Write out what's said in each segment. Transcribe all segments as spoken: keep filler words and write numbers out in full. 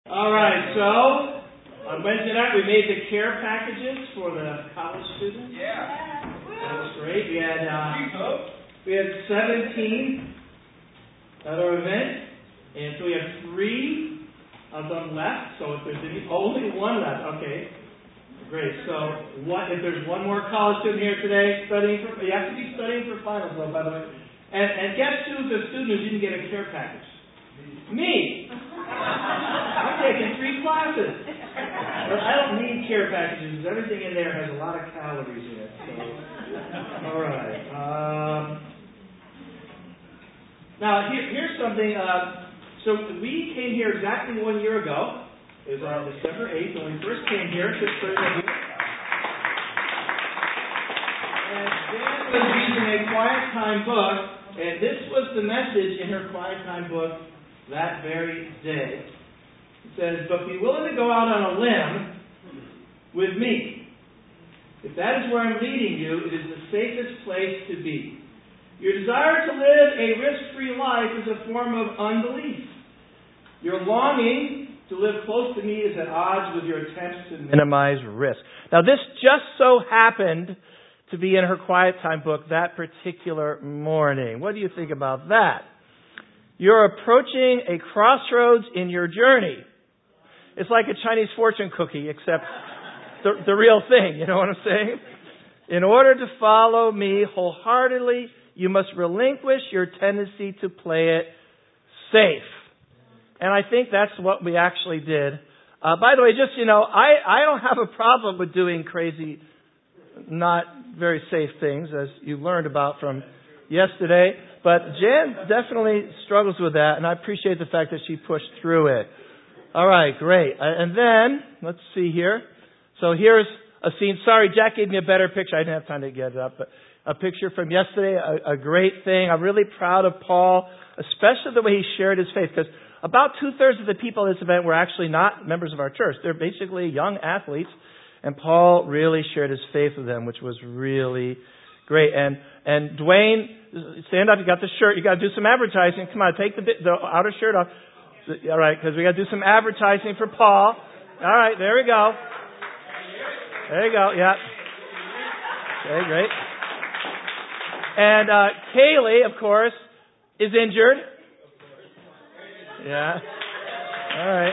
All right, so on Wednesday night we made the care packages for the college students. Yeah. That was great. We had uh, we had seventeen at our event, and so we have three of them left. So if there's any, only one left, okay, great. So what if there's one more college student here today studying for? You have to be studying for finals, though, by the way. And, and guess who's the student who didn't get a care package? Me. I'm taking three classes. But I don't need care packages. Everything in there has a lot of calories in it. So, all right. Um, now, here, here's something. Uh, so we came here exactly one year ago. It was on December eighth when we first came here. And Jan was using a Quiet Time book, and this was the message in her Quiet Time book that very day. It says, "But be willing to go out on a limb with me. If that is where I'm leading you, it is the safest place to be. Your desire to live a risk-free life is a form of unbelief. Your longing to live close to me is at odds with your attempts to minimize risk." Now, this just so happened to be in her Quiet Time book that particular morning. What do you think about that? You're approaching a crossroads in your journey. It's like a Chinese fortune cookie, except the, the real thing. You know what I'm saying? In order to follow me wholeheartedly, you must relinquish your tendency to play it safe. And I think that's what we actually did. Uh, by the way, just, you know, I, I don't have a problem with doing crazy, not very safe things, as you learned about from yesterday. But Jan definitely struggles with that, and I appreciate the fact that she pushed through it. All right, great. Uh, and then, let's see here. So here's a scene. Sorry, Jack gave me a better picture. I didn't have time to get it up. But a picture from yesterday, a, a great thing. I'm really proud of Paul, especially the way he shared his faith, because about two-thirds of the people at this event were actually not members of our church. They're basically young athletes, and Paul really shared his faith with them, which was really great. And and Dwayne, stand up. You got the shirt. You got to do some advertising. Come on, take the the outer shirt off. All right, because we got to do some advertising for Paul. All right, there we go. There you go. Yeah. Okay, great. And uh, Kaylee, of course, is injured. Yeah. All right.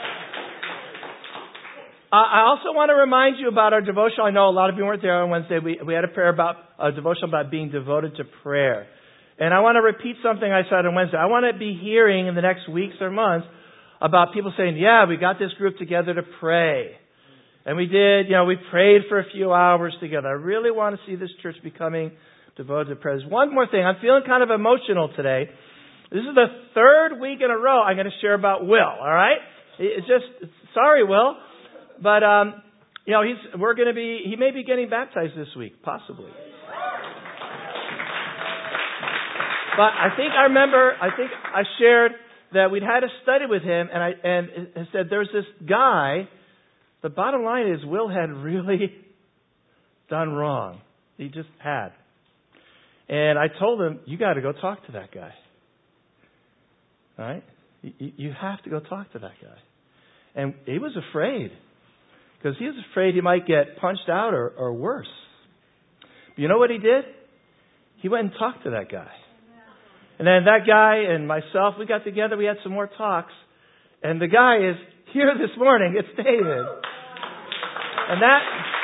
Uh, I also want to remind you about our devotional. I know a lot of you weren't there on Wednesday. We we had a prayer about a devotional about being devoted to prayer. And I want to repeat something I said on Wednesday. I want to be hearing in the next weeks or months about people saying, yeah, we got this group together to pray. And we did, you know, we prayed for a few hours together. I really want to see this church becoming devoted to prayer. There's one more thing. I'm feeling kind of emotional today. This is the third week in a row I'm going to share about Will, all right? It's just, sorry, Will. But, um, you know, he's, we're going to be, he may be getting baptized this week, possibly. But I think I remember, I think I shared that we'd had a study with him, and I and it said there's this guy. The bottom line is Will had really done wrong. He just had. And I told him, you got to go talk to that guy. All right? You, you have to go talk to that guy. And he was afraid. Because he was afraid he might get punched out or, or worse. But you know what he did? He went and talked to that guy. And then that guy and myself, we got together, we had some more talks. And the guy is here this morning. It's David. And that...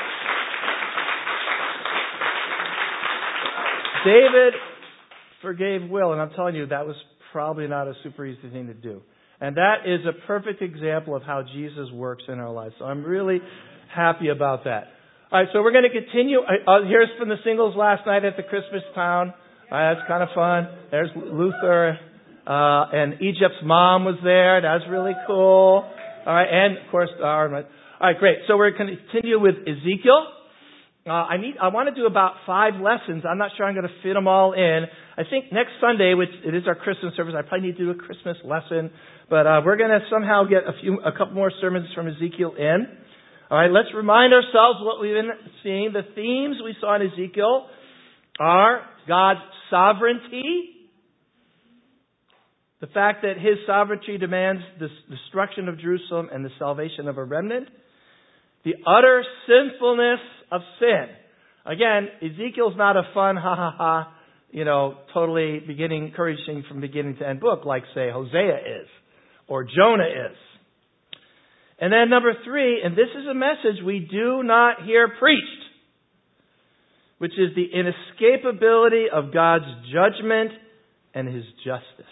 David forgave Will, and I'm telling you, that was probably not a super easy thing to do. And that is a perfect example of how Jesus works in our lives. So I'm really happy about that. All right, so we're going to continue. Uh, here's from the singles last night at the Christmas Town. All right, that's kind of fun. There's Luther, uh, and Egypt's mom was there. That's really cool. All right, and of course, our, all right, great. So we're going to continue with Ezekiel. Uh, I need. I want to do about five lessons. I'm not sure I'm going to fit them all in. I think next Sunday, which it is our Christmas service, I probably need to do a Christmas lesson. But uh, we're going to somehow get a few, a couple more sermons from Ezekiel in. All right, let's remind ourselves what we've been seeing. The themes we saw in Ezekiel are God's sovereignty, The fact that His sovereignty demands the destruction of Jerusalem and the salvation of a remnant. The utter sinfulness of sin. Again, Ezekiel's not a fun, ha ha ha, you know, totally beginning, encouraging from beginning to end book like, say, Hosea is or Jonah is. And then number three, and this is a message we do not hear preached, which is the inescapability of God's judgment and His justice.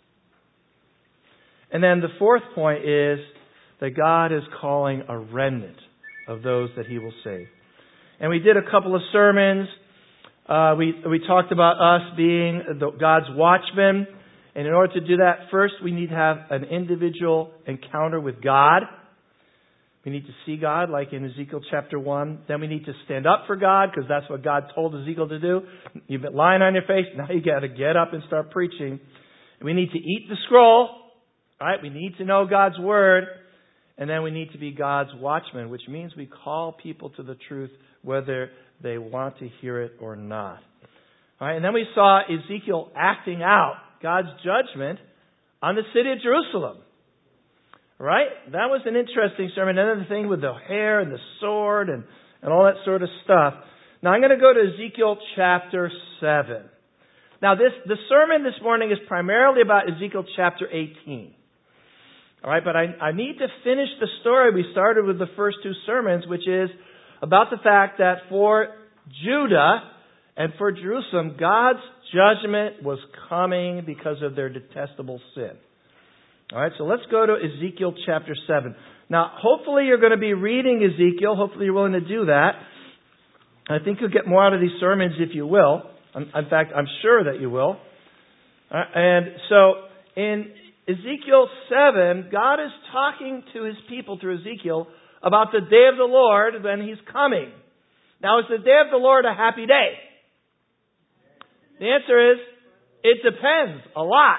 And then the fourth point is that God is calling a remnant of those that He will save. And we did a couple of sermons. Uh, we we talked about us being the, God's watchmen. And in order to do that, first we need to have an individual encounter with God. We need to see God, like in Ezekiel chapter one. Then we need to stand up for God, because that's what God told Ezekiel to do. You've been lying on your face. Now you got to get up and start preaching. And we need to eat the scroll. All right, we need to know God's word. And then we need to be God's watchmen, which means we call people to the truth whether they want to hear it or not. All right, and then we saw Ezekiel acting out God's judgment on the city of Jerusalem. Right? That was an interesting sermon. And then the thing with the hair and the sword and, and all that sort of stuff. Now I'm going to go to Ezekiel chapter seven. Now this the sermon this morning is primarily about Ezekiel chapter eighteen. All right, but I, I need to finish the story we started with the first two sermons, which is about the fact that for Judah and for Jerusalem, God's judgment was coming because of their detestable sin. All right, so let's go to Ezekiel chapter seven. Now, hopefully you're going to be reading Ezekiel. Hopefully you're willing to do that. I think you'll get more out of these sermons if you will. In fact, I'm sure that you will. Uh, and so in Ezekiel seven, God is talking to His people through Ezekiel about the day of the Lord when He's coming. Now, is the day of the Lord a happy day? The answer is, it depends a lot.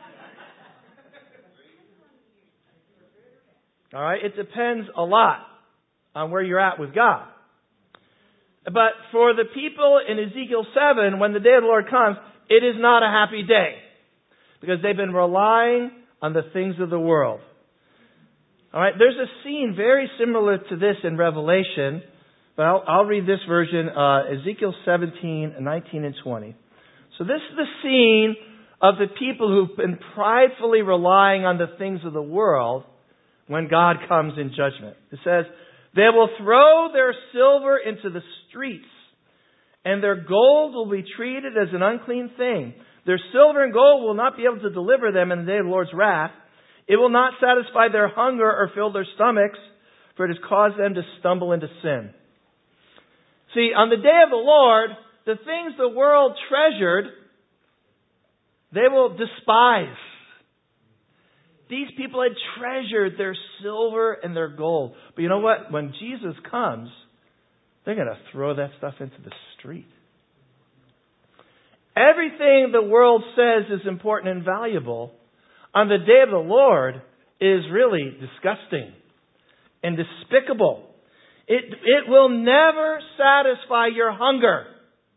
All right, it depends a lot on where you're at with God. But for the people in Ezekiel seven, when the day of the Lord comes, it is not a happy day. Because they've been relying on the things of the world. All right, there's a scene very similar to this in Revelation. But I'll, I'll read this version, uh, Ezekiel seventeen, nineteen and twenty. So this is the scene of the people who've been pridefully relying on the things of the world when God comes in judgment. It says, they will throw their silver into the streets, and their gold will be treated as an unclean thing. Their silver and gold will not be able to deliver them in the day of the Lord's wrath. It will not satisfy their hunger or fill their stomachs, for it has caused them to stumble into sin. See, on the day of the Lord, the things the world treasured, they will despise. These people had treasured their silver and their gold. But you know what? When Jesus comes, they're going to throw that stuff into the street. Everything the world says is important and valuable on the day of the Lord is really disgusting and despicable. It, it will never satisfy your hunger.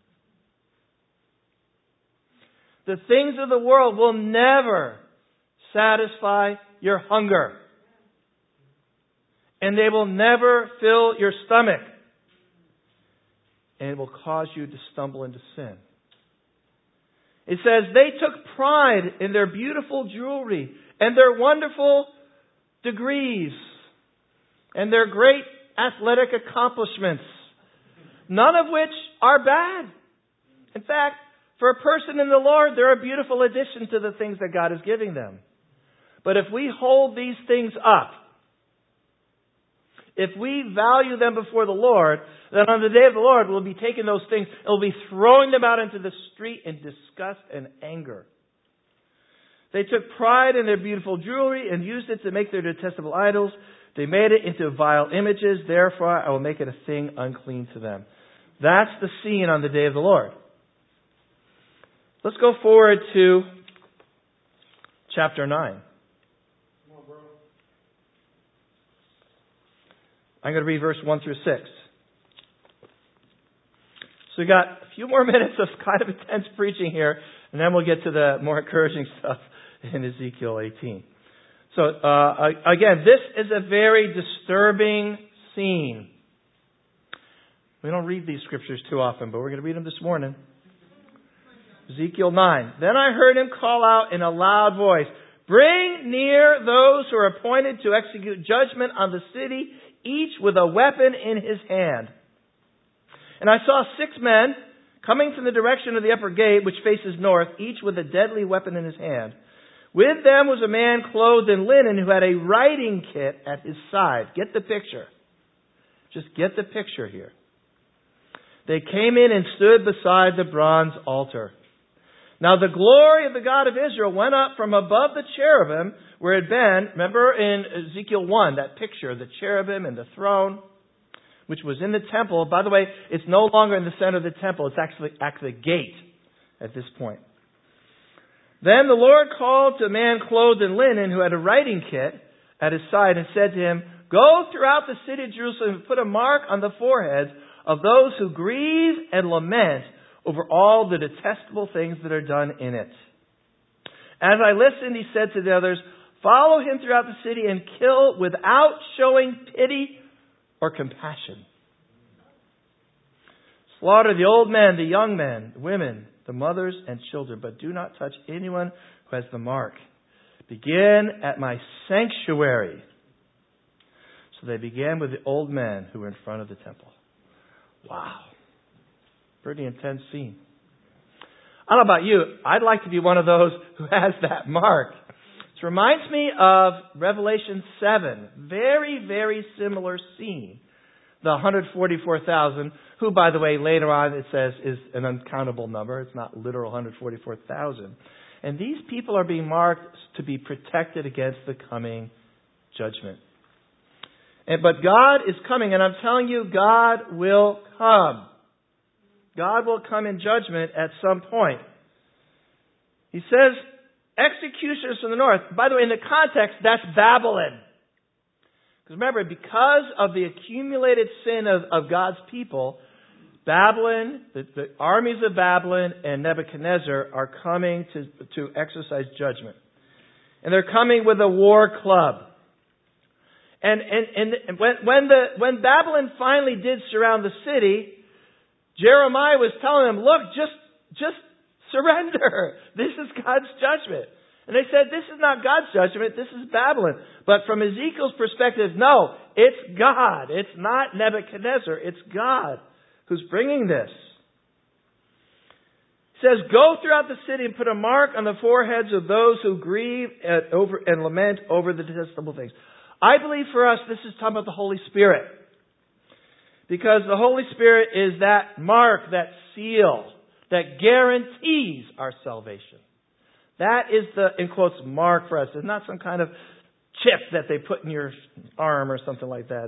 The things of the world will never satisfy your hunger. And they will never fill your stomach. And it will cause you to stumble into sin. It says, they took pride in their beautiful jewelry and their wonderful degrees and their great athletic accomplishments, none of which are bad. In fact, for a person in the Lord, they're a beautiful addition to the things that God is giving them. But if we hold these things up, if we value them before the Lord, then on the day of the Lord, we'll be taking those things and we'll be throwing them out into the street in disgust and anger. They took pride in their beautiful jewelry and used it to make their detestable idols. They made it into vile images. Therefore, I will make it a thing unclean to them. That's the scene on the day of the Lord. Let's go forward to chapter nine. I'm going to read verse one through six. So we got a few more minutes of kind of intense preaching here, and then we'll get to the more encouraging stuff in Ezekiel eighteen. So, uh, again, this is a very disturbing scene. We don't read these scriptures too often, but we're going to read them this morning. Ezekiel nine. Then I heard him call out in a loud voice, "Bring near those who are appointed to execute judgment on the city, each with a weapon in his hand." And I saw six men coming from the direction of the upper gate, which faces north, each with a deadly weapon in his hand. With them was a man clothed in linen who had a writing kit at his side. Get the picture. Just get the picture here. They came in and stood beside the bronze altar. Now the glory of the God of Israel went up from above the cherubim where it had been. Remember in Ezekiel one, that picture, the cherubim and the throne, which was in the temple. By the way, it's no longer in the center of the temple. It's actually at the gate at this point. Then the Lord called to a man clothed in linen who had a writing kit at his side and said to him, "Go throughout the city of Jerusalem and put a mark on the foreheads of those who grieve and lament over all the detestable things that are done in it." As I listened, he said to the others, "Follow him throughout the city and kill without showing pity or compassion. Slaughter the old men, the young men, the women, the mothers and children, but do not touch anyone who has the mark. Begin at my sanctuary." So they began with the old men who were in front of the temple. Wow. Pretty intense scene. I don't know about you. I'd like to be one of those who has that mark. It reminds me of Revelation seven. Very, very similar scene. The one hundred forty-four thousand, who, by the way, later on it says is an uncountable number. It's not literal one hundred forty-four thousand. And these people are being marked to be protected against the coming judgment. And, but God is coming, and I'm telling you, God will come. God will come in judgment at some point. He says, executioners from the north. By the way, in the context, that's Babylon. Because remember, because of the accumulated sin of, of God's people, Babylon, the, the armies of Babylon and Nebuchadnezzar are coming to, to exercise judgment. And they're coming with a war club. And, and, and when, when, the, when Babylon finally did surround the city, Jeremiah was telling them, look, just, just surrender. This is God's judgment. And they said, this is not God's judgment, this is Babylon. But from Ezekiel's perspective, no, it's God. It's not Nebuchadnezzar, it's God who's bringing this. He says, go throughout the city and put a mark on the foreheads of those who grieve and, over, and lament over the detestable things. I believe for us, this is talking about the Holy Spirit. Because the Holy Spirit is that mark, that seal, that guarantees our salvation. That is the, in quotes, mark for us. It's not some kind of chip that they put in your arm or something like that.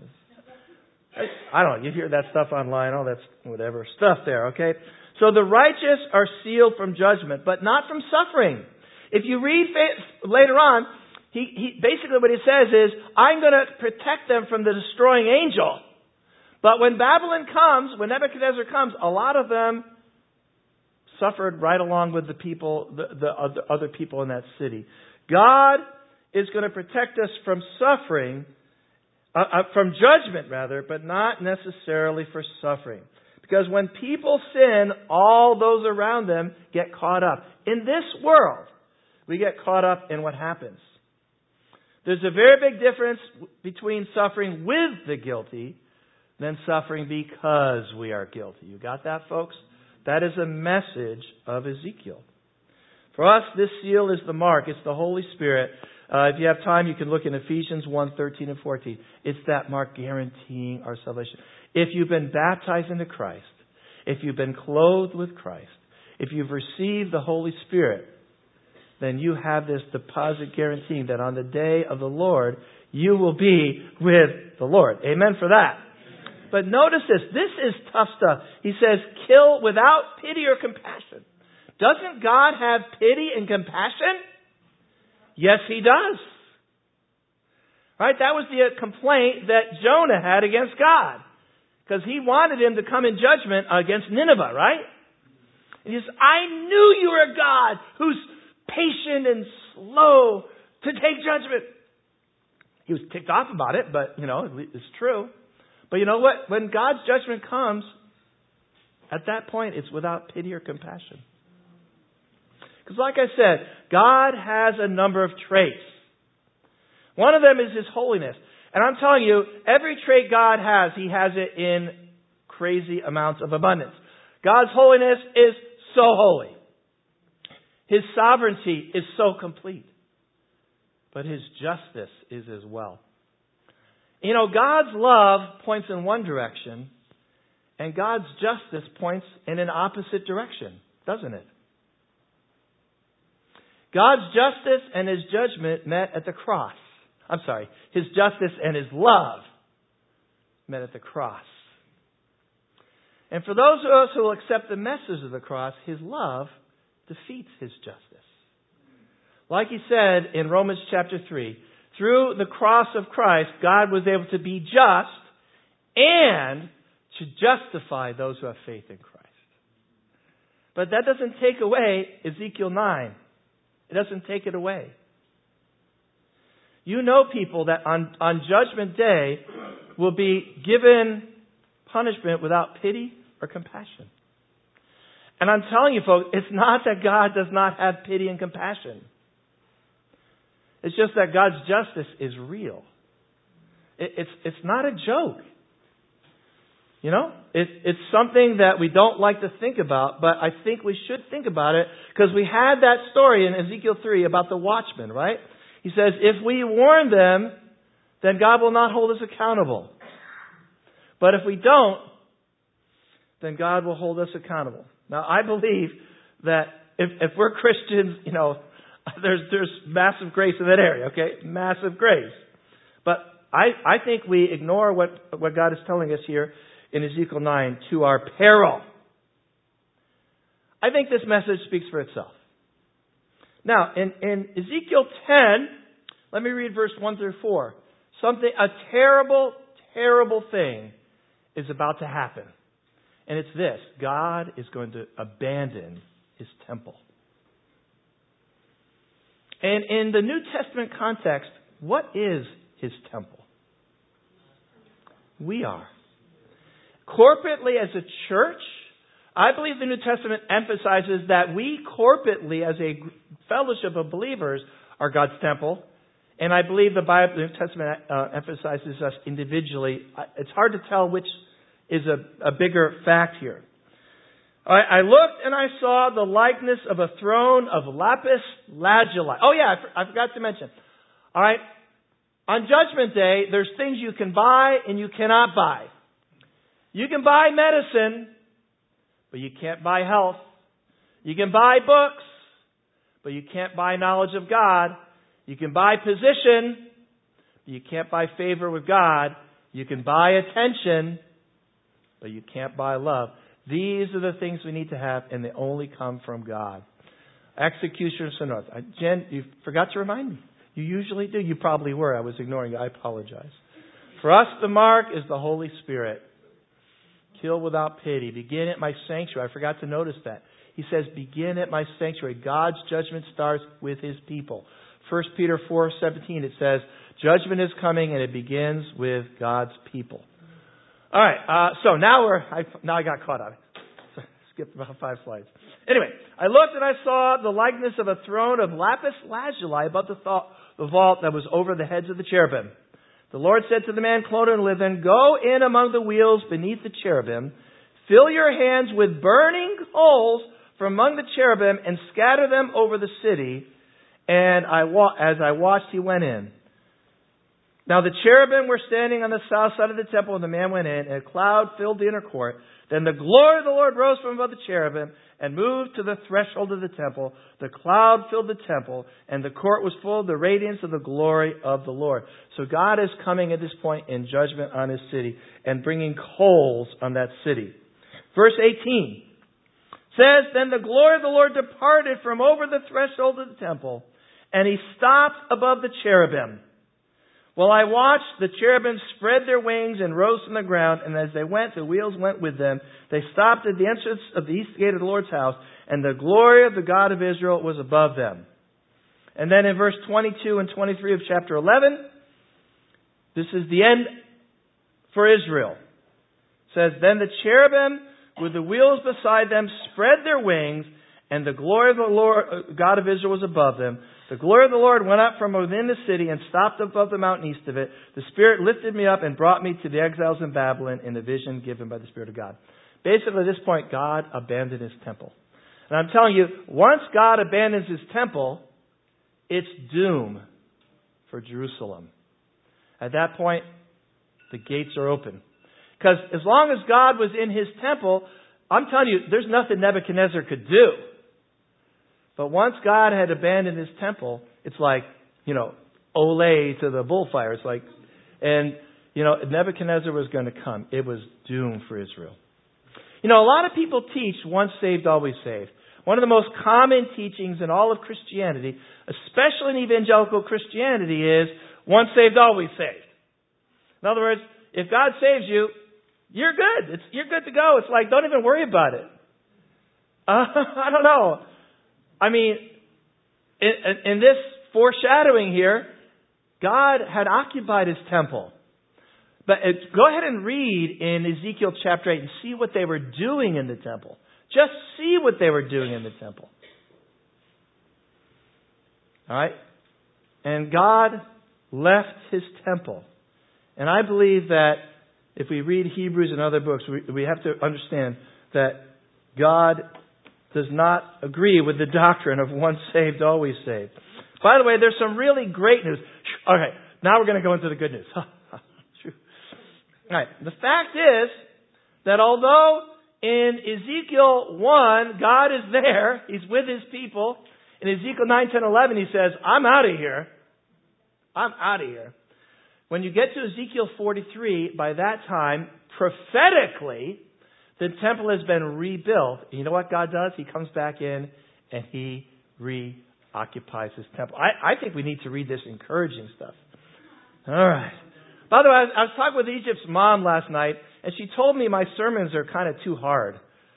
I don't know. You hear that stuff online. Oh, that's whatever stuff there, okay? So the righteous are sealed from judgment, but not from suffering. If you read later on, he, he basically what he says is, I'm going to protect them from the destroying angel. But when Babylon comes, when Nebuchadnezzar comes, a lot of them suffered right along with the people, the, the other, other people in that city. God is going to protect us from suffering, uh, uh, from judgment rather, but not necessarily for suffering. Because when people sin, all those around them get caught up. In this world, we get caught up in what happens. There's a very big difference between suffering with the guilty than suffering because we are guilty. You got that, folks? That is a message of Ezekiel. For us, this seal is the mark. It's the Holy Spirit. Uh, if you have time, you can look in Ephesians one, thirteen and fourteen. It's that mark guaranteeing our salvation. If you've been baptized into Christ, if you've been clothed with Christ, if you've received the Holy Spirit, then you have this deposit guaranteeing that on the day of the Lord, you will be with the Lord. Amen for that. But notice this. This is tough stuff. He says, kill without pity or compassion. Doesn't God have pity and compassion? Yes, He does. Right? That was the complaint that Jonah had against God. Because he wanted him to come in judgment against Nineveh, right? And he says, I knew you were a God who's patient and slow to take judgment. He was ticked off about it, but, you know, it's true. But you know what? When God's judgment comes, at that point, it's without pity or compassion. Because like I said, God has a number of traits. One of them is His holiness. And I'm telling you, every trait God has, He has it in crazy amounts of abundance. God's holiness is so holy. His sovereignty is so complete. But His justice is as well. You know, God's love points in one direction, and God's justice points in an opposite direction, doesn't it? God's justice and His judgment met at the cross. I'm sorry, His justice and His love met at the cross. And for those of us who will accept the message of the cross, His love defeats His justice. Like He said in Romans chapter three, through the cross of Christ, God was able to be just and to justify those who have faith in Christ. But that doesn't take away Ezekiel nine. It doesn't take it away. You know people that on, on Judgment Day will be given punishment without pity or compassion. And I'm telling you folks, it's not that God does not have pity and compassion. It's just that God's justice is real. It, it's, it's not a joke. You know, it, it's something that we don't like to think about, but I think we should think about it because we had that story in Ezekiel three about the watchman, right? He says, if we warn them, then God will not hold us accountable. But if we don't, then God will hold us accountable. Now, I believe that if, if we're Christians, you know, there's there's massive grace in that area, okay? Massive grace. But I, I think we ignore what, what God is telling us here in Ezekiel nine, to our peril. I think this message speaks for itself. Now, in, in Ezekiel ten, let me read verse one through four. Something, a terrible, terrible thing is about to happen. And it's this. God is going to abandon His temple. And in the New Testament context, what is His temple? We are. Corporately as a church, I believe the New Testament emphasizes that we corporately as a fellowship of believers are God's temple. And I believe the Bible, the New Testament uh, emphasizes us individually. It's hard to tell which is a, a bigger fact here. I, I looked and I saw the likeness of a throne of lapis lazuli. Oh yeah, I, I forgot to mention. All right, on Judgment Day, there's things you can buy and you cannot buy. You can buy medicine, but you can't buy health. You can buy books, but you can't buy knowledge of God. You can buy position, but you can't buy favor with God. You can buy attention, but you can't buy love. These are the things we need to have, and they only come from God. Executioner Synod. Jen, you forgot to remind me. You usually do. You probably were. I was ignoring you. I apologize. For us, the mark is the Holy Spirit. Kill without pity. Begin at my sanctuary. I forgot to notice that. He says, begin at my sanctuary. God's judgment starts with His people. First Peter four seventeen, it says, judgment is coming and it begins with God's people. All right. Uh, so now we're, I, now I got caught up. Skipped about five slides. Anyway, I looked and I saw the likeness of a throne of lapis lazuli above the, th- the vault that was over the heads of the cherubim. The Lord said to the man clothed in linen, go in among the wheels beneath the cherubim, fill your hands with burning coals from among the cherubim, and scatter them over the city. And I wa- as I watched, he went in. Now the cherubim were standing on the south side of the temple, and the man went in, and a cloud filled the inner court. Then the glory of the Lord rose from above the cherubim and moved to the threshold of the temple. The cloud filled the temple, and the court was full of the radiance of the glory of the Lord. So God is coming at this point in judgment on His city and bringing coals on that city. Verse eighteen says, then the glory of the Lord departed from over the threshold of the temple, and He stopped above the cherubim. Well, I watched, the cherubim spread their wings and rose from the ground, and as they went, the wheels went with them. They stopped at the entrance of the east gate of the Lord's house, and the glory of the God of Israel was above them. And then in verse twenty-two and twenty-three of chapter eleven, this is the end for Israel. It says, Then the cherubim with the wheels beside them spread their wings, and the glory of the Lord God of Israel was above them. The glory of the Lord went up from within the city and stopped above the mountain east of it. The Spirit lifted me up and brought me to the exiles in Babylon in the vision given by the Spirit of God. Basically, at this point, God abandoned His temple. And I'm telling you, once God abandons His temple, it's doom for Jerusalem. At that point, the gates are open. Because as long as God was in His temple, I'm telling you, there's nothing Nebuchadnezzar could do. But once God had abandoned His temple, it's like, you know, ole to the bullfire. It's like, and, you know, Nebuchadnezzar was going to come. It was doom for Israel. You know, a lot of people teach once saved, always saved. One of the most common teachings in all of Christianity, especially in evangelical Christianity, is once saved, always saved. In other words, if God saves you, you're good. It's, you're good to go. It's like, don't even worry about it. Uh, I don't know. I mean, in, in this foreshadowing here, God had occupied His temple. But it, go ahead and read in Ezekiel chapter eight and see what they were doing in the temple. Just see what they were doing in the temple. All right? And God left His temple. And I believe that if we read Hebrews and other books, we, we have to understand that God does not agree with the doctrine of once saved, always saved. By the way, there's some really great news. Okay, now we're going to go into the good news. All right. The fact is that although in Ezekiel one, God is there, He's with His people. In Ezekiel nine, ten, eleven, He says, I'm out of here. I'm out of here. When you get to Ezekiel forty-three, by that time, prophetically, the temple has been rebuilt. And you know what God does? He comes back in and He reoccupies His temple. I, I think we need to read this encouraging stuff. All right. By the way, I was, I was talking with Egypt's mom last night, and she told me my sermons are kind of too hard.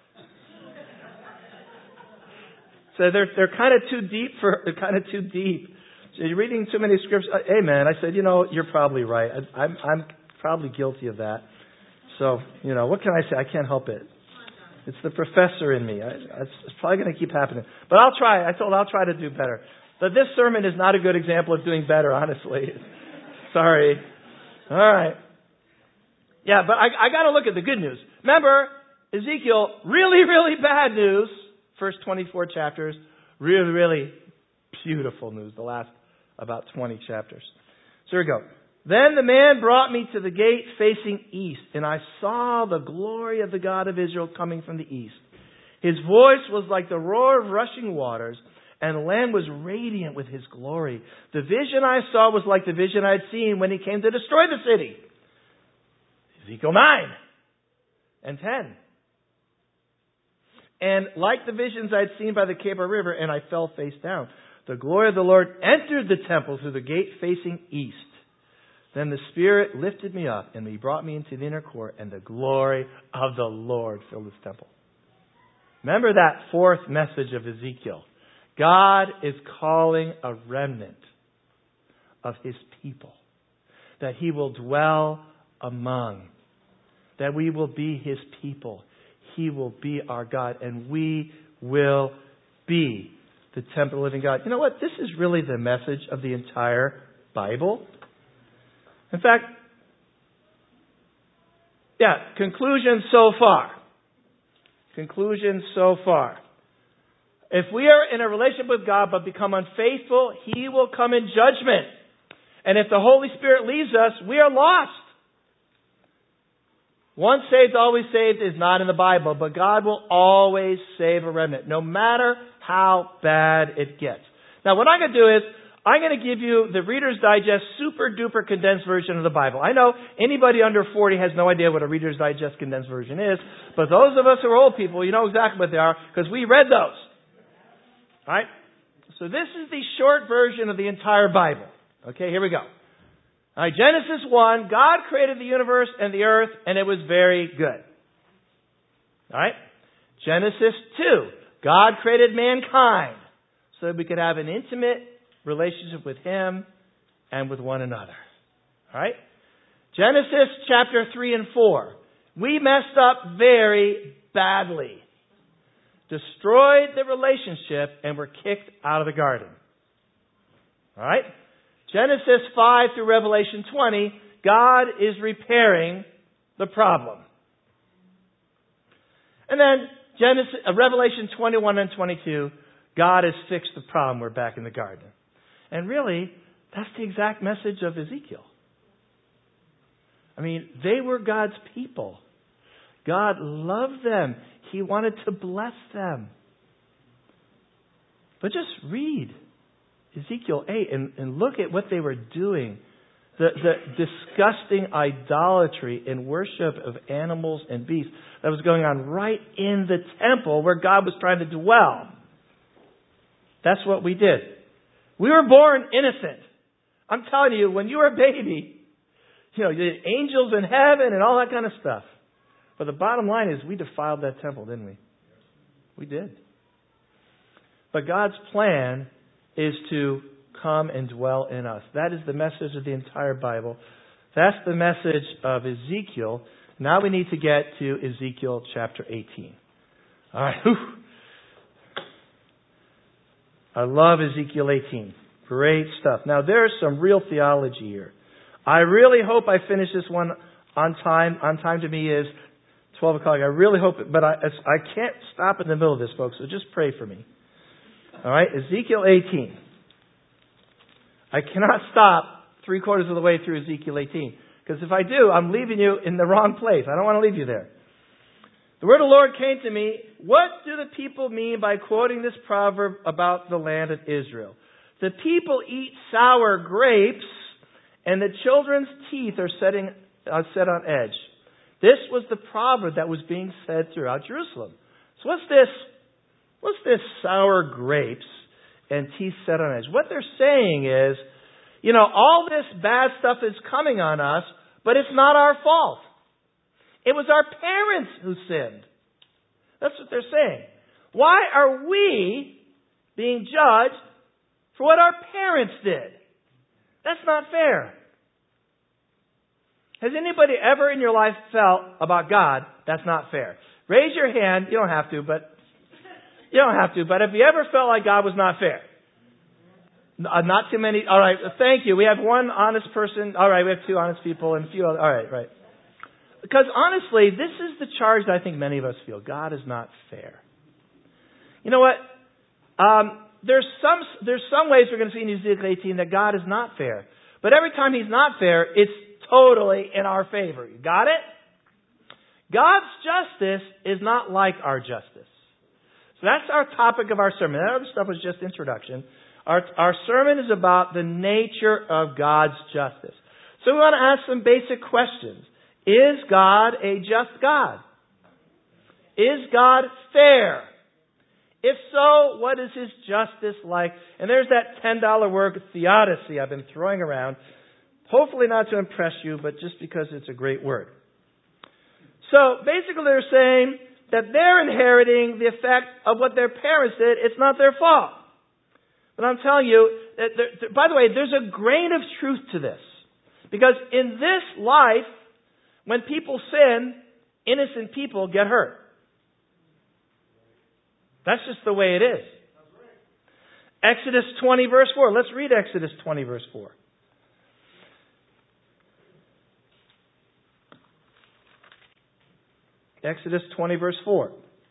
So they're they're kind of too deep for they're kind of too deep. So you're reading too many scriptures. Hey man, I said, you know, you're probably right. I, I'm I'm probably guilty of that. So, you know, what can I say? I can't help it. It's the professor in me. I, it's, it's probably going to keep happening. But I'll try. I told I'll try to do better. But this sermon is not a good example of doing better, honestly. Sorry. All right. Yeah, but I, I got to look at the good news. Remember, Ezekiel, really, really bad news. First twenty-four chapters. Really, really beautiful news. The last about twenty chapters. So here we go. Then the man brought me to the gate facing east, and I saw the glory of the God of Israel coming from the east. His voice was like the roar of rushing waters, and the land was radiant with His glory. The vision I saw was like the vision I had seen when He came to destroy the city. Ezekiel nine and ten. And like the visions I had seen by the Kidron River, and I fell face down. The glory of the Lord entered the temple through the gate facing east. Then the Spirit lifted me up, and He brought me into the inner court, and the glory of the Lord filled His temple. Remember that fourth message of Ezekiel. God is calling a remnant of His people that He will dwell among, that we will be His people. He will be our God, and we will be the temple of the living God. You know what? This is really the message of the entire Bible. In fact, yeah, conclusion so far. Conclusion so far. If we are in a relationship with God but become unfaithful, He will come in judgment. And if the Holy Spirit leaves us, we are lost. Once saved, always saved is not in the Bible, but God will always save a remnant, no matter how bad it gets. Now, what I'm going to do is, I'm going to give you the Reader's Digest super duper condensed version of the Bible. I know anybody under forty has no idea what a Reader's Digest condensed version is, but those of us who are old people, you know exactly what they are, because we read those. All right? So this is the short version of the entire Bible. Okay, here we go. All right, Genesis one, God created the universe and the earth, and it was very good. All right? Genesis two, God created mankind so that we could have an intimate relationship with Him and with one another. All right? Genesis chapter three and four. We messed up very badly. Destroyed the relationship and were kicked out of the garden. All right? Genesis five through Revelation twenty, God is repairing the problem. And then Genesis, uh, Revelation twenty-one and twenty-two, God has fixed the problem. We're back in the garden. And really, that's the exact message of Ezekiel. I mean, they were God's people. God loved them. He wanted to bless them. But just read Ezekiel eight and, and look at what they were doing. The, the disgusting idolatry and worship of animals and beasts that was going on right in the temple where God was trying to dwell. That's what we did. We were born innocent. I'm telling you, when you were a baby, you know, you had angels in heaven and all that kind of stuff. But the bottom line is we defiled that temple, didn't we? We did. But God's plan is to come and dwell in us. That is the message of the entire Bible. That's the message of Ezekiel. Now we need to get to Ezekiel chapter eighteen. All right. Whew. I love Ezekiel eighteen. Great stuff. Now there's some real theology here. I really hope I finish this one on time. On time to me is twelve o'clock. I really hope it, but I, I can't stop in the middle of this, folks, so just pray for me. All right, Ezekiel eighteen. I cannot stop three quarters of the way through Ezekiel eighteen. Because if I do, I'm leaving you in the wrong place. I don't want to leave you there. The word of the Lord came to me. What do the people mean by quoting this proverb about the land of Israel? The people eat sour grapes, and the children's teeth are setting are set on edge. This was the proverb that was being said throughout Jerusalem. So what's this? What's this sour grapes and teeth set on edge? What they're saying is, you know, all this bad stuff is coming on us, but it's not our fault. It was our parents who sinned. That's what they're saying. Why are we being judged for what our parents did? That's not fair. Has anybody ever in your life felt about God, that's not fair? Raise your hand. You don't have to, but you don't have to. But have you ever felt like God was not fair? Uh, not too many. All right. Thank you. We have one honest person. All right. We have two honest people and a few other. All right. Right. Because honestly, this is the charge that I think many of us feel. God is not fair. You know what? Um, there's some there's some ways we're going to see in Ezekiel eighteen that God is not fair. But every time He's not fair, it's totally in our favor. You got it? God's justice is not like our justice. So that's our topic of our sermon. That other stuff was just introduction. Our, our sermon is about the nature of God's justice. So we want to ask some basic questions. Is God a just God? Is God fair? If so, what is His justice like? And there's that ten dollar word, theodicy, I've been throwing around. Hopefully not to impress you, but just because it's a great word. So basically they're saying that they're inheriting the effect of what their parents did. It's not their fault. But I'm telling you, that there, by the way, there's a grain of truth to this. Because in this life, when people sin, innocent people get hurt. That's just the way it is. Exodus twenty verse four. Let's read Exodus twenty verse four. Exodus twenty verse four.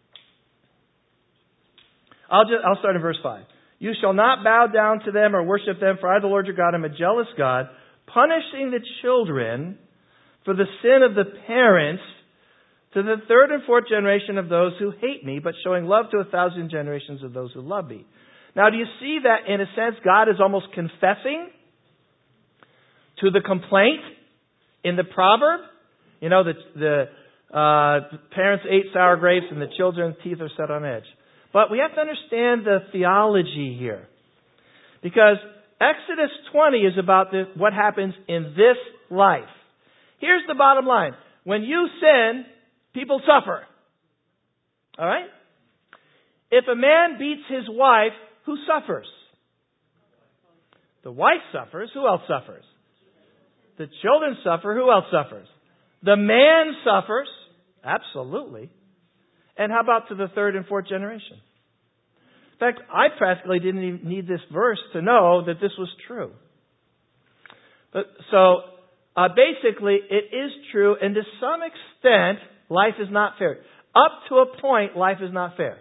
I'll just, I'll start in verse five. You shall not bow down to them or worship them, for I, the Lord your God, am a jealous God, punishing the children for the sin of the parents to the third and fourth generation of those who hate me, but showing love to a thousand generations of those who love me. Now, do you see that, in a sense, God is almost confessing to the complaint in the proverb? You know, the, the uh, parents ate sour grapes and the children's teeth are set on edge. But we have to understand the theology here. Because Exodus twenty is about the, what happens in this life. Here's the bottom line. When you sin, people suffer. All right? If a man beats his wife, who suffers? The wife suffers. Who else suffers? The children suffer. Who else suffers? The man suffers. Absolutely. And how about to the third and fourth generation? In fact, I practically didn't even need this verse to know that this was true. But so, uh, basically, it is true, and to some extent, life is not fair. Up to a point, life is not fair.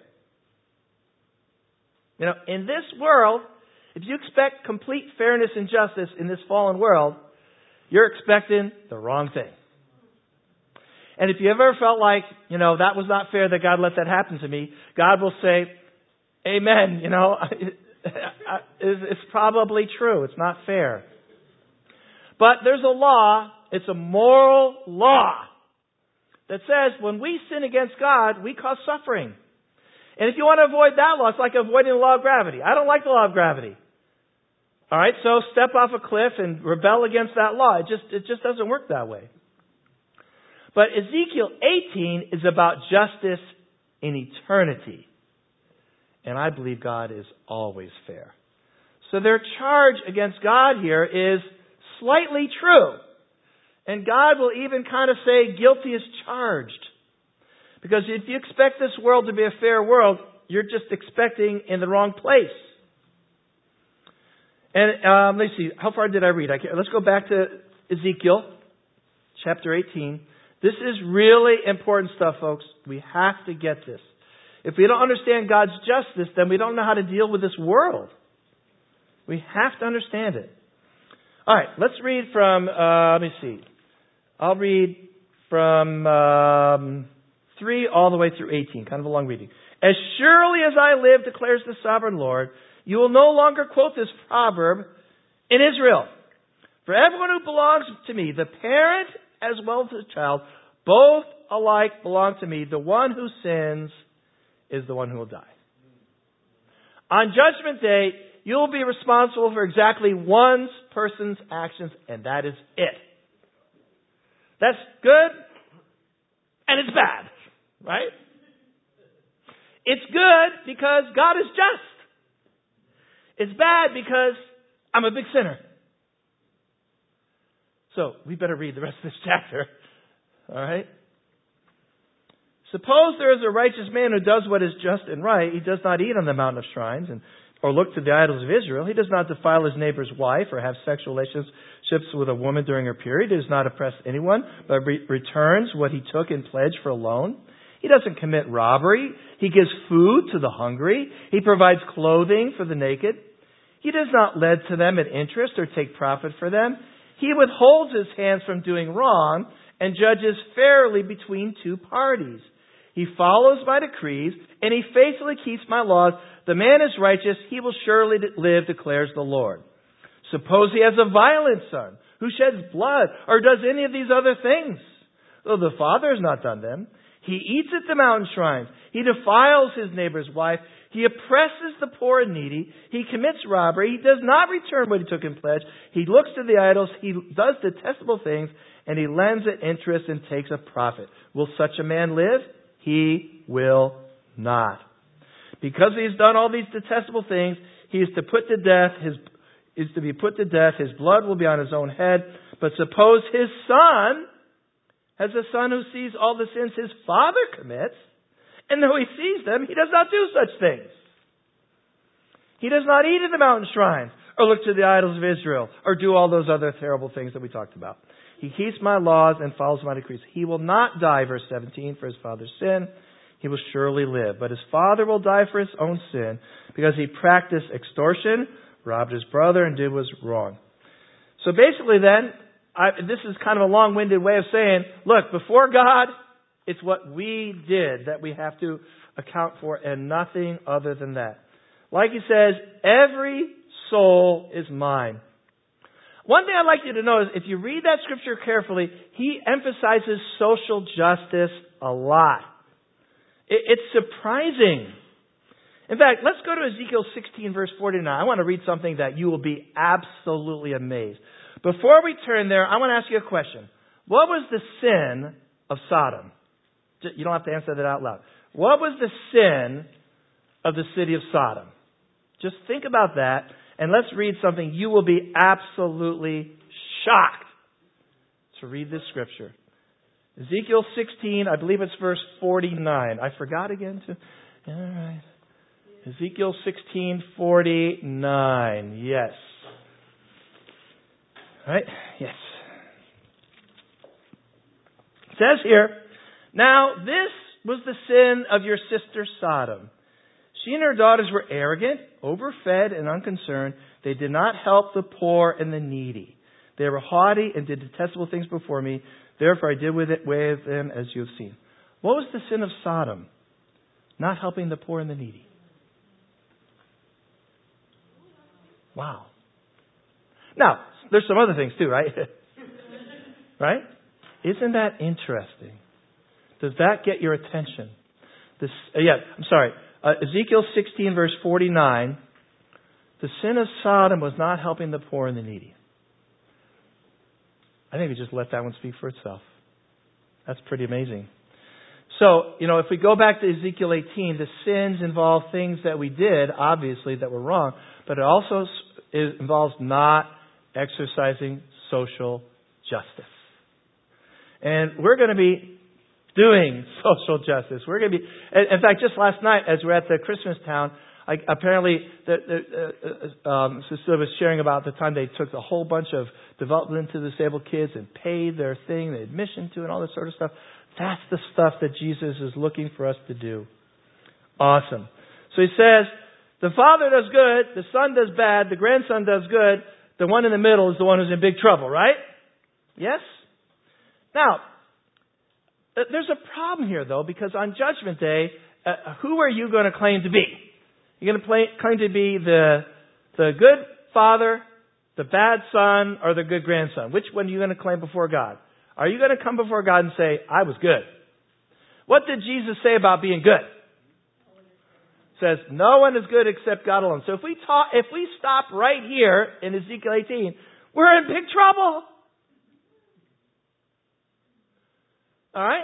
You know, in this world, if you expect complete fairness and justice in this fallen world, you're expecting the wrong thing. And if you ever felt like, you know, that was not fair that God let that happen to me, God will say, amen, you know, it's probably true. It's not fair. But there's a law, it's a moral law, that says when we sin against God, we cause suffering. And if you want to avoid that law, it's like avoiding the law of gravity. I don't like the law of gravity. All right, so step off a cliff and rebel against that law. It just, it just doesn't work that way. But Ezekiel eighteen is about justice in eternity. And I believe God is always fair. So their charge against God here is slightly true. And God will even kind of say guilty as charged. Because if you expect this world to be a fair world, you're just expecting in the wrong place. And um, let's see, how far did I read? I can't, let's go back to Ezekiel chapter eighteen. This is really important stuff, folks. We have to get this. If we don't understand God's justice, then we don't know how to deal with this world. We have to understand it. All right, let's read from, uh, let me see. I'll read from um, three all the way through eighteen, kind of a long reading. As surely as I live, declares the sovereign Lord, you will no longer quote this proverb in Israel. For everyone who belongs to me, the parent as well as the child, both alike belong to me. The one who sins is the one who will die. On Judgment Day, you will be responsible for exactly one person's actions, and that is it. That's good, and it's bad, right? It's good because God is just. It's bad because I'm a big sinner. So, we better read the rest of this chapter. All right? Suppose there is a righteous man who does what is just and right. He does not eat on the mountain of shrines and or look to the idols of Israel. He does not defile his neighbor's wife or have sexual relationships with a woman during her period. He does not oppress anyone, but re- returns what he took in pledge for a loan. He doesn't commit robbery. He gives food to the hungry. He provides clothing for the naked. He does not lend to them at interest or take profit for them. He withholds his hands from doing wrong and judges fairly between two parties. He follows my decrees and he faithfully keeps my laws. The man is righteous. He will surely live, declares the Lord. Suppose he has a violent son who sheds blood or does any of these other things. Though the father has not done them. He eats at the mountain shrines. He defiles his neighbor's wife. He oppresses the poor and needy. He commits robbery. He does not return what he took in pledge. He looks to the idols. He does detestable things. And he lends at interest and takes a profit. Will such a man live? He will not. Because he's done all these detestable things, he is to put to death. His is to be put to death. His blood will be on his own head. But suppose his son has a son who sees all the sins his father commits, and though he sees them, he does not do such things. He does not eat at the mountain shrines, or look to the idols of Israel, or do all those other terrible things that we talked about. He keeps my laws and follows my decrees. He will not die, verse seventeen, for his father's sin. He will surely live. But his father will die for his own sin, because he practiced extortion, robbed his brother, and did what was wrong. So basically then, I, this is kind of a long-winded way of saying, look, before God, it's what we did that we have to account for and nothing other than that. Like he says, every soul is mine. One thing I'd like you to know is if you read that scripture carefully, he emphasizes social justice a lot. It, it's surprising. In fact, let's go to Ezekiel sixteen, verse forty-nine. I want to read something that you will be absolutely amazed. Before we turn there, I want to ask you a question. What was the sin of Sodom? You don't have to answer that out loud. What was the sin of the city of Sodom? Just think about that. And let's read something. You will be absolutely shocked to read this scripture. Ezekiel sixteen, I believe it's verse forty-nine. I forgot again to... All right. Ezekiel sixteen forty-nine. Yes. All right? Yes. It says here, now this was the sin of your sister Sodom. She and her daughters were arrogant, overfed, and unconcerned. They did not help the poor and the needy. They were haughty and did detestable things before me. Therefore I did with it with them as you have seen. What was the sin of Sodom? Not helping the poor and the needy. Wow. Now, there's some other things too, right? Right? Isn't that interesting? Does that get your attention? This, uh, yeah, I'm sorry. Uh, Ezekiel sixteen verse forty-nine. The sin of Sodom was not helping the poor and the needy. I think we just let that one speak for itself. That's pretty amazing. So, you know, if we go back to Ezekiel eighteen, the sins involve things that we did, obviously, that were wrong, but it also it involves not exercising social justice. And we're going to be doing social justice. We're going to be, in fact, just last night, as we're at the Christmas town, I, apparently, the, the, uh, um, Cecilia was sharing about the time they took a whole bunch of developmentally disabled kids and paid their thing, the admission to, and all this sort of stuff. That's the stuff that Jesus is looking for us to do. Awesome. So he says, the Father does good, the Son does bad, the grandson does good, the one in the middle is the one who's in big trouble, right? Yes? Now, there's a problem here, though, because on Judgment Day, uh, who are you going to claim to be? You're going to play, claim to be the, the good father, the bad son, or the good grandson. Which one are you going to claim before God? Are you going to come before God and say, I was good? What did Jesus say about being good? It says, no one is good except God alone. So if we talk, if we stop right here in Ezekiel eighteen, we're in big trouble. All right?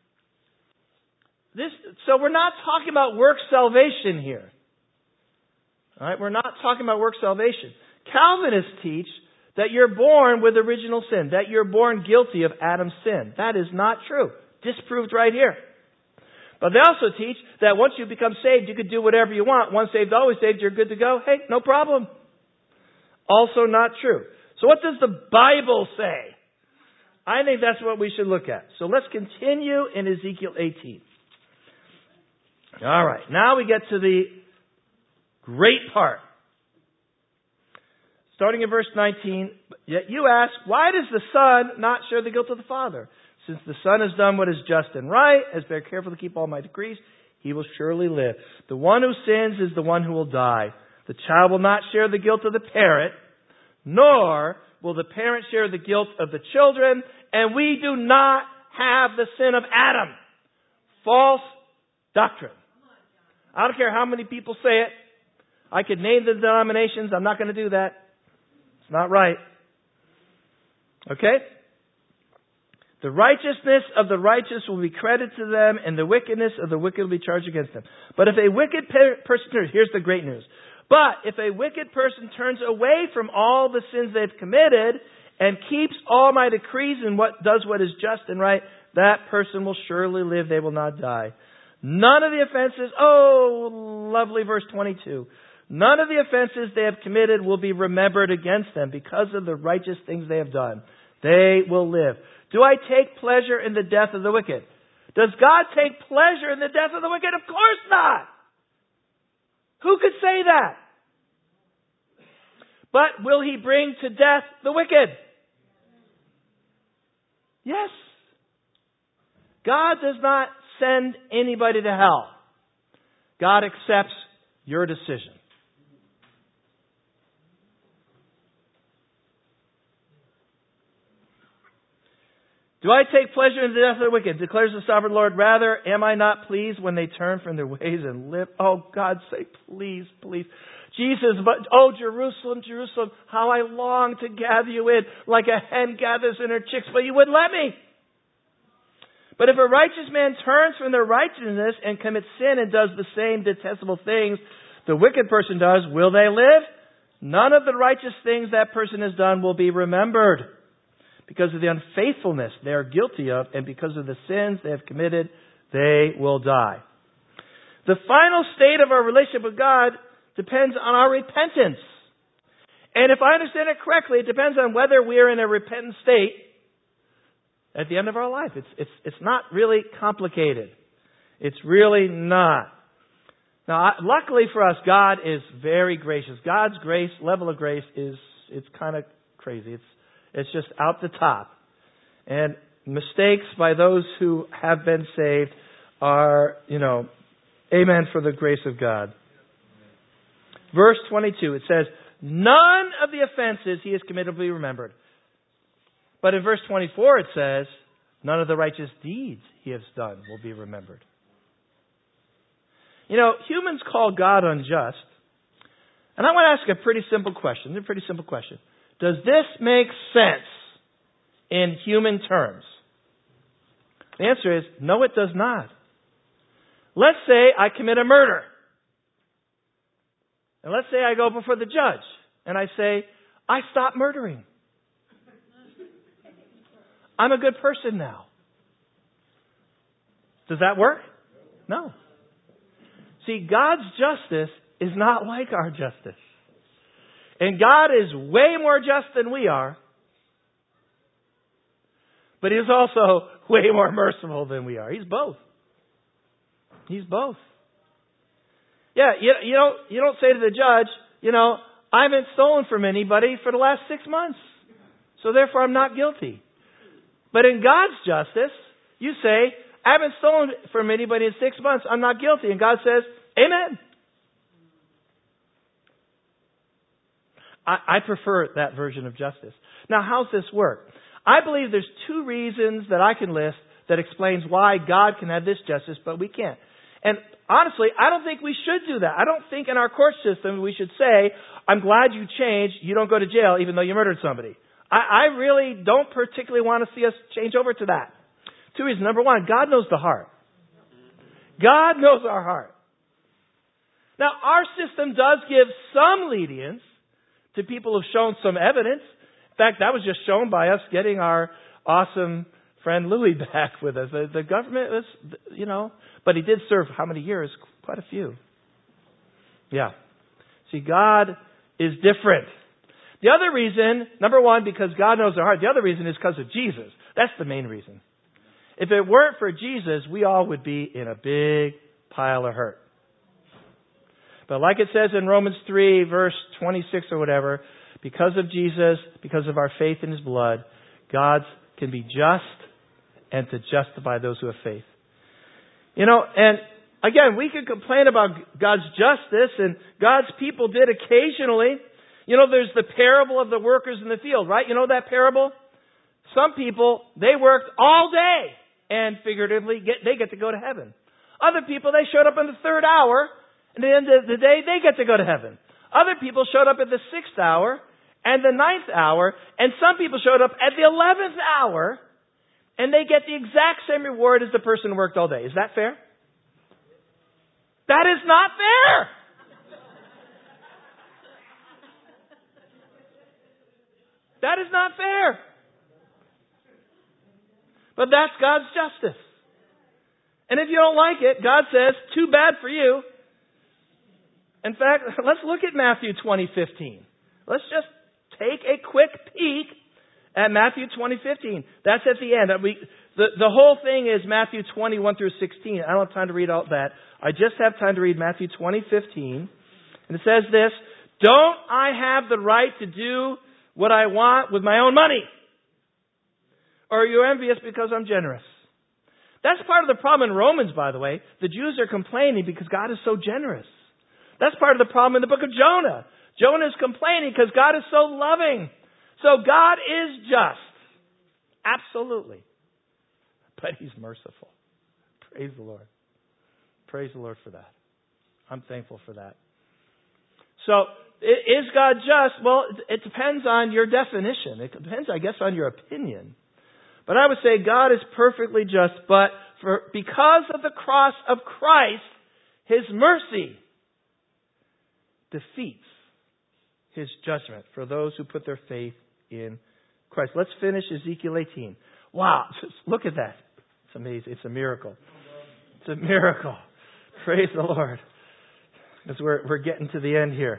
This, so we're not talking about work salvation here. All right? We're not talking about work salvation. Calvinists teach that you're born with original sin, that you're born guilty of Adam's sin. That is not true. Disproved right here. But they also teach that once you become saved, you could do whatever you want. Once saved, always saved, you're good to go. Hey, no problem. Also not true. So what does the Bible say? I think that's what we should look at. So let's continue in Ezekiel eighteen. All right. Now we get to the great part. Starting in verse nineteen. Yet you ask, why does the Son not share the guilt of the Father? Since the Son has done what is just and right, has been careful to keep all my decrees, he will surely live. The one who sins is the one who will die. The child will not share the guilt of the parent, nor will the parent share the guilt of the children, and we do not have the sin of Adam. False doctrine. I don't care how many people say it. I could name the denominations. I'm not going to do that. It's not right. Okay? The righteousness of the righteous will be credited to them, and the wickedness of the wicked will be charged against them. But if a wicked per- person turns, here's the great news. But if a wicked person turns away from all the sins they've committed and keeps all my decrees and what does what is just and right, that person will surely live. They will not die. None of the offenses, oh, lovely verse twenty-two. None of the offenses they have committed will be remembered against them because of the righteous things they have done. They will live. Do I take pleasure in the death of the wicked? Does God take pleasure in the death of the wicked? Of course not. Who could say that? But will he bring to death the wicked? Yes. God does not send anybody to hell. God accepts your decision. Do I take pleasure in the death of the wicked? Declares the sovereign Lord. Rather, am I not pleased when they turn from their ways and live? Oh, God, say, please, please. Jesus, but, oh, Jerusalem, Jerusalem, how I long to gather you in like a hen gathers in her chicks, but you wouldn't let me. But if a righteous man turns from their righteousness and commits sin and does the same detestable things the wicked person does, will they live? None of the righteous things that person has done will be remembered because of the unfaithfulness they are guilty of, and because of the sins they have committed, they will die. The final state of our relationship with God depends on our repentance. And if I understand it correctly, it depends on whether we are in a repentant state at the end of our life. It's, it's, it's not really complicated. It's really not. Now, luckily for us, God is very gracious. God's grace, level of grace, is it's kind of crazy. It's it's just out the top. And mistakes by those who have been saved are, you know, amen for the grace of God. Verse twenty-two, it says, none of the offenses he has committed will be remembered. But in verse twenty-four it says, none of the righteous deeds he has done will be remembered. You know, humans call God unjust. And I want to ask a pretty simple question. A pretty simple question. Does this make sense in human terms? The answer is, no, it does not. Let's say I commit a murder. And let's say I go before the judge and I say, I stopped murdering. I'm a good person now. Does that work? No. See, God's justice is not like our justice. And God is way more just than we are. But He's also way more merciful than we are. He's both. He's both. Yeah, you, you don't you don't say to the judge, you know, I haven't stolen from anybody for the last six months. So therefore I'm not guilty. But in God's justice, you say, I haven't stolen from anybody in six months. I'm not guilty. And God says, amen. I, I prefer that version of justice. Now, how's this work? I believe there's two reasons that I can list that explains why God can have this justice, but we can't. And honestly, I don't think we should do that. I don't think in our court system we should say, I'm glad you changed. You don't go to jail even though you murdered somebody. I, I really don't particularly want to see us change over to that. Two reasons. Number one, God knows the heart. God knows our heart. Now, our system does give some lenience to people who've shown some evidence. In fact, that was just shown by us getting our awesome friend Louis back with us. The, the government was, you know, but he did serve how many years? Quite a few. Yeah. See, God is different. The other reason, number one, because God knows our heart. The other reason is because of Jesus. That's the main reason. If it weren't for Jesus, we all would be in a big pile of hurt. But like it says in Romans three, verse twenty-six or whatever, because of Jesus, because of our faith in His blood, God can be just and to justify those who have faith. You know, and again, we could complain about God's justice, and God's people did occasionally. You know, there's the parable of the workers in the field, right? You know that parable? Some people, they worked all day and figuratively get, they get to go to heaven. Other people, they showed up in the third hour, and at the end of the day, they get to go to heaven. Other people showed up at the sixth hour and the ninth hour, and some people showed up at the eleventh hour, and they get the exact same reward as the person who worked all day. Is that fair? That is not fair! That is not fair. But that's God's justice. And if you don't like it, God says, too bad for you. In fact, let's look at Matthew twenty fifteen. Let's just take a quick peek at Matthew twenty fifteen. That's at the end. We, the, the whole thing is Matthew twenty-one through sixteen. I don't have time to read all that. I just have time to read Matthew twenty fifteen. And it says this, don't I have the right to do what I want with my own money? Or are you envious because I'm generous? That's part of the problem in Romans, by the way. The Jews are complaining because God is so generous. That's part of the problem in the book of Jonah. Jonah is complaining because God is so loving. So God is just. Absolutely. But He's merciful. Praise the Lord. Praise the Lord for that. I'm thankful for that. So, is God just? Well, it depends on your definition. It depends, I guess, on your opinion. But I would say God is perfectly just, but for because of the cross of Christ, His mercy defeats His judgment for those who put their faith in Christ. Let's finish Ezekiel eighteen. Wow, just look at that. It's amazing. It's a miracle. It's a miracle. Praise the Lord. Because we're, we're getting to the end here.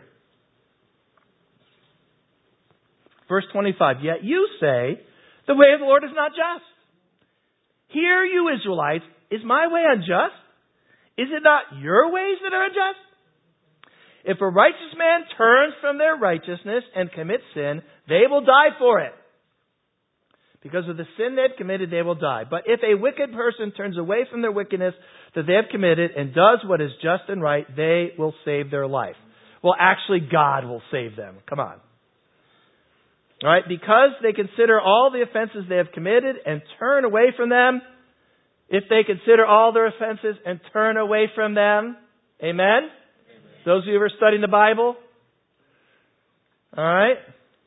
Verse twenty-five, yet you say, the way of the Lord is not just. Hear you Israelites, is my way unjust? Is it not your ways that are unjust? If a righteous man turns from their righteousness and commits sin, they will die for it. Because of the sin they have committed, they will die. But if a wicked person turns away from their wickedness that they have committed and does what is just and right, they will save their life. Well, actually, God will save them. Come on. All right, because they consider all the offenses they have committed and turn away from them. If they consider all their offenses and turn away from them. Amen? Amen. Those of you who are studying the Bible. All right.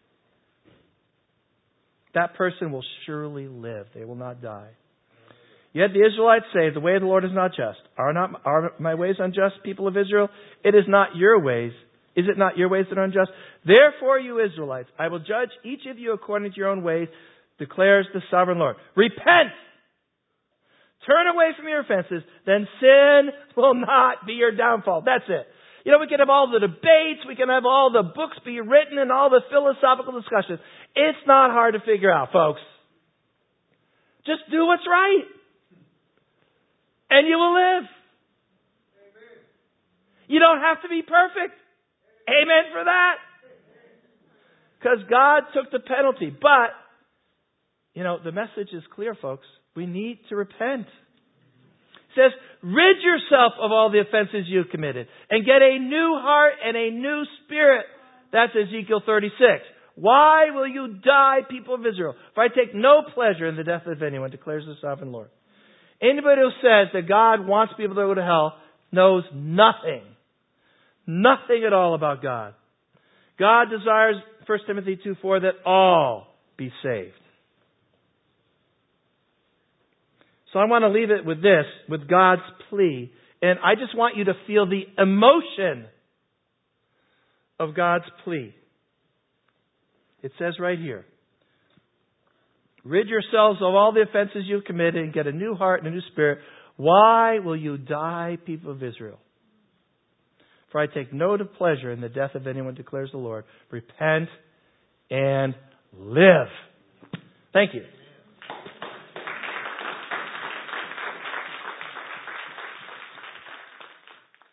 That person will surely live. They will not die. Yet the Israelites say, the way of the Lord is not just. Are not are my ways unjust, people of Israel? It is not your ways. Is it not your ways that are unjust? Therefore, you Israelites, I will judge each of you according to your own ways, declares the sovereign Lord. Repent! Turn away from your offenses, then sin will not be your downfall. That's it. You know, we can have all the debates, we can have all the books be written and all the philosophical discussions. It's not hard to figure out, folks. Just do what's right. And you will live. You don't have to be perfect. Amen for that. Because God took the penalty. But, you know, the message is clear, folks. We need to repent. It says, rid yourself of all the offenses you've committed and get a new heart and a new spirit. That's Ezekiel thirty-six. Why will you die, people of Israel? For I take no pleasure in the death of anyone, declares the sovereign Lord. Anybody who says that God wants people to go to hell knows nothing. Nothing at all about God. God desires, First Timothy two four, that all be saved. So I want to leave it with this, with God's plea. And I just want you to feel the emotion of God's plea. It says right here, rid yourselves of all the offenses you've committed and get a new heart and a new spirit. Why will you die, people of Israel? For I take no pleasure in the death of anyone, declares the Lord. Repent and live. Thank you.